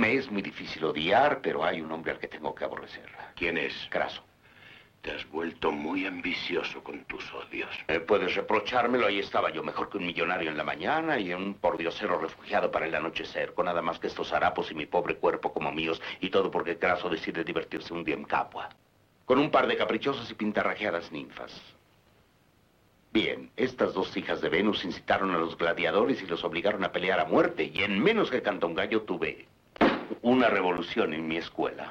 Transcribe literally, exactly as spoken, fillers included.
Me es muy difícil odiar, pero hay un hombre al que tengo que aborrecer. ¿Quién es? Craso. Te has vuelto muy ambicioso con tus odios. Eh, puedes reprochármelo, ahí estaba yo, mejor que un millonario en la mañana y un pordiosero refugiado para el anochecer, con nada más que estos harapos y mi pobre cuerpo como míos, y todo porque Craso decide divertirse un día en Capua, con un par de caprichosas y pintarrajeadas ninfas. Bien, estas dos hijas de Venus incitaron a los gladiadores y los obligaron a pelear a muerte, y en menos que cantó un gallo tuve una revolución en mi escuela.